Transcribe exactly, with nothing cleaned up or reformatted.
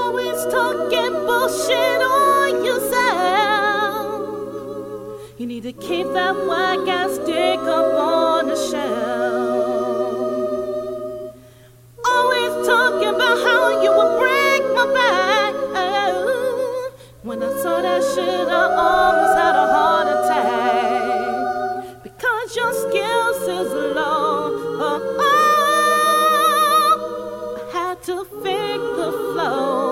Always talking bullshit on yourself. You need to keep that whack ass dick up on the shelf. Always talking about how you would break my back. When I saw that shit, I almost had a heart attack. Because your skills is low. Oh, oh, I had to fake the flow.